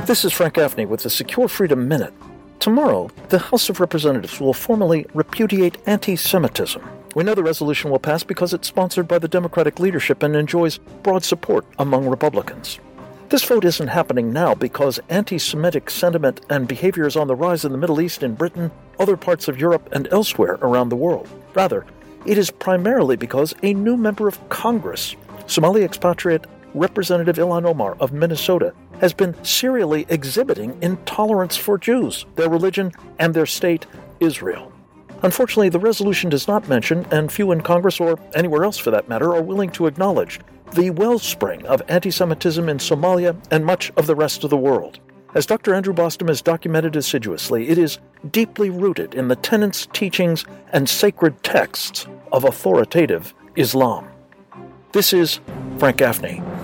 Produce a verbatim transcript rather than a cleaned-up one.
This is Frank Gaffney with the Secure Freedom Minute. Tomorrow, the House of Representatives will formally repudiate anti-Semitism. We know the resolution will pass because it's sponsored by the Democratic leadership and enjoys broad support among Republicans. This vote isn't happening now because anti-Semitic sentiment and behavior is on the rise in the Middle East, in Britain, other parts of Europe, and elsewhere around the world. Rather, it is primarily because a new member of Congress, Somali expatriate Representative Ilhan Omar of Minnesota, has been serially exhibiting intolerance for Jews, their religion, and their state, Israel. Unfortunately, the resolution does not mention, and few in Congress or anywhere else for that matter are willing to acknowledge, the wellspring of anti-Semitism in Somalia and much of the rest of the world. As Doctor Andrew Bostom has documented assiduously, it is deeply rooted in the tenets, teachings, and sacred texts of authoritative Islam. This is Frank Gaffney.